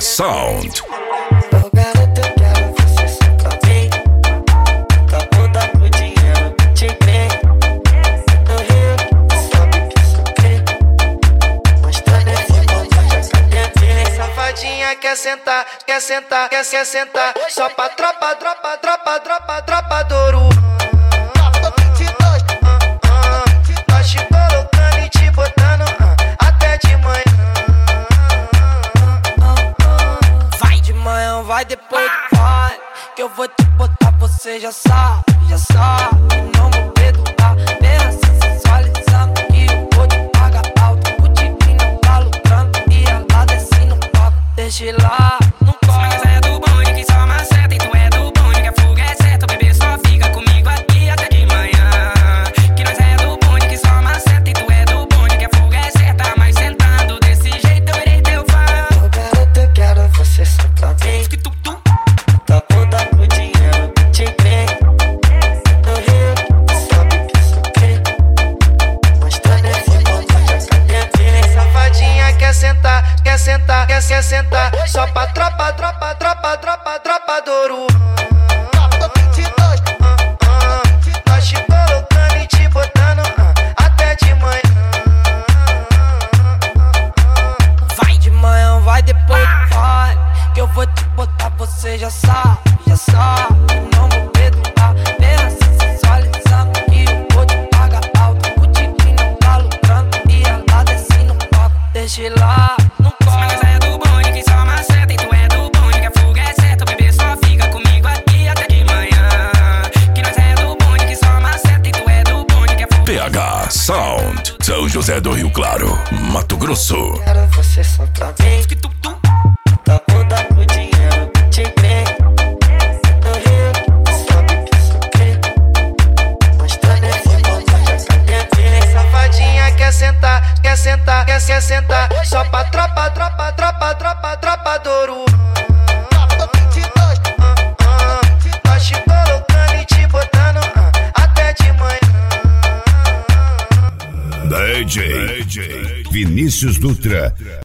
Sound. Ô garoto, eu quero você só pra mim. Tua bunda com dinheiro te crê. No Rio, sabe que sou crê. Mostrando esse bom já cadê. Safadinha quer sentar, quer sentar, quer sentar. Só pra tropa do ouro. Nós te colocando e te botando até de manhã. Vai de manhã, vai depois vai. Que eu vou te botar, você já sabe, já sabe. Não vou perdoar, bem assim sensualizando. Que eu vou te pagar alto. O time não tá lucrando e ela desce no palco. Deixa lá, não corre. Mas é do bonde que só maceta e tu é do bonde que a fuga é certa. O bebê só fica comigo aqui até de manhã. Que nós é do bonde que só maceta e tu é do bonde que a fuga é certa. Mas sentando desse jeito eu irei teu fã. Ô garoto, eu quero você só pra mim. Que tu Tua bunda com dinheiro te crê. No Rio, sabe que sou crê. Mostrando esse bom já cadê. Safadinha quer sentar, quer sentar, quer sentar. Só pra tropa do ouro. Nós te colocando e te botando até de manhã. Vai de manhã, vai depois vai. Que eu vou te botar, você já sabe, já sabe. Não vou perdoar, bem assim sensualizando. Que eu vou te pagar alto. O time não tá lucrando e ela desce no palco. Deixa lá, não Mas corre. é do bonde que só maceta e tu é do bonde que a fuga é certa. O bebê só fica comigo aqui até de manhã. Que nós é do bonde que só maceta e tu é do bonde que a fuga PH Sound. São José do Rio Claro, Mato Grosso. Quero você só pra mim. que tu Tua bunda com dinheiro te crê. No Rio, sabe que sou crê. Mostrando esse bom já cadê. Safadinha quer sentar, quer sentar, quer sentar. Só pra tropa do ouro. Nós te colocando e te botando até de manhã. DJ Vinícius Dutra.